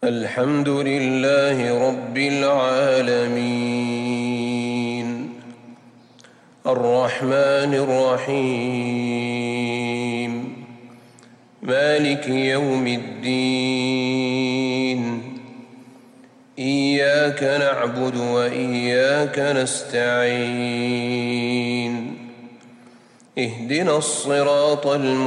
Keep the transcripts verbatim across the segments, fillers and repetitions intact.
الحمد لله رب العالمين الرحمن الرحيم مالك يوم الدين إياك نعبد وإياك نستعين اهدنا الصراط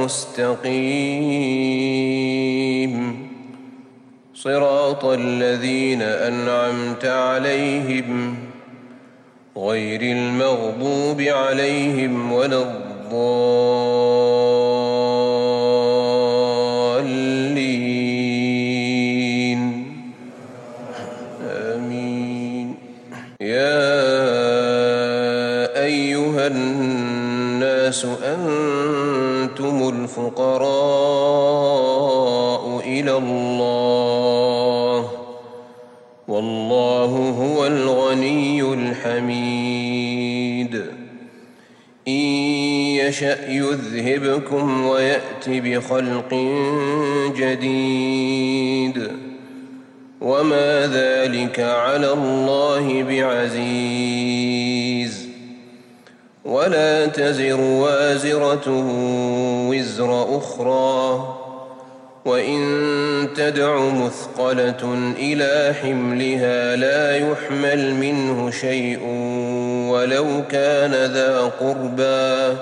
المستقيم صراط الذين أنعمت عليهم غير المغضوب عليهم ولا الضالين آمين. يا أيها الناس أنتم الفقراء إلى الله والله هو الغني الحميد. إن يشأ يذهبكم ويأت بخلق جديد وما ذلك على الله بعزيز. ولا تزر وازرة وزر أخرى وإن تدع مثقلة إلى حملها لا يحمل منه شيء ولو كان ذا قربى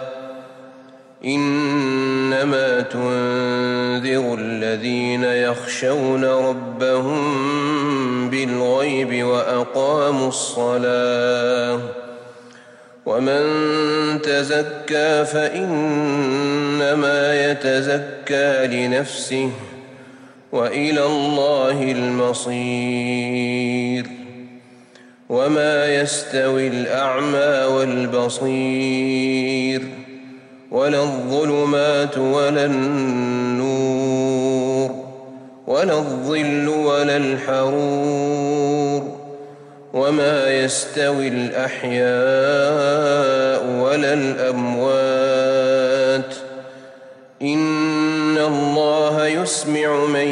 إنما تنذر الذين يخشون ربهم بالغيب وأقاموا الصلاة ومن تزكى فإنما يتزكى لنفسه وإلى الله المصير. وما يستوي الأعمى والبصير ولا الظلمات ولا النور ولا الظل ولا الحرور وما يستوي الأحياء ولا الأموات إن الله يسمع من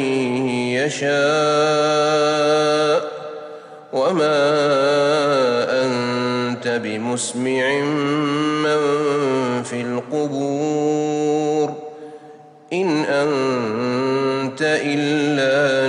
يشاء وما أنت بمسمع من في القبور إن أنت إلا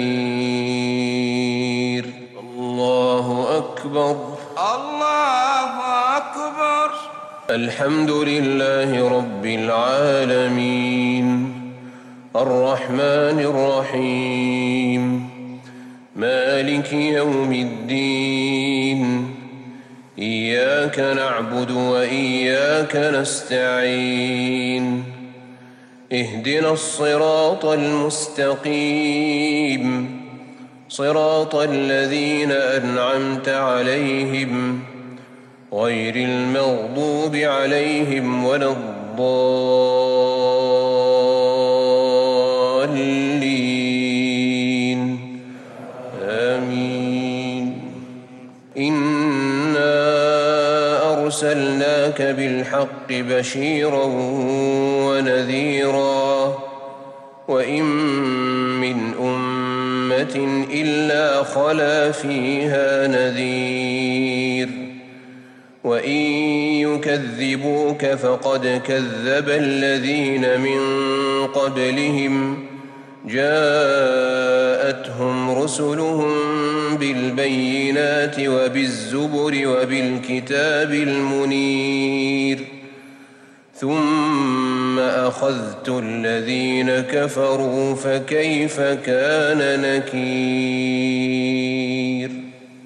نذير. الله أكبر الله أكبر. الحمد لله رب العالمين الرحمن الرحيم مالك يوم الدين إياك نعبد وإياك نستعين اهدنا الصراط المستقيم صراط الذين أنعمت عليهم غير المغضوب عليهم ولا الضالين آمين. إنا أرسلناك بالحق بشيرا ونذيرا وإن من أمة إلا خلا فيها نذير وإن يكذبوك فقد كذب الذين من قبلهم جاءتهم رسلهم بالبينات وبالزبر وبالكتاب المنير ثم أخذت الذين كفروا فكيف كان نكير.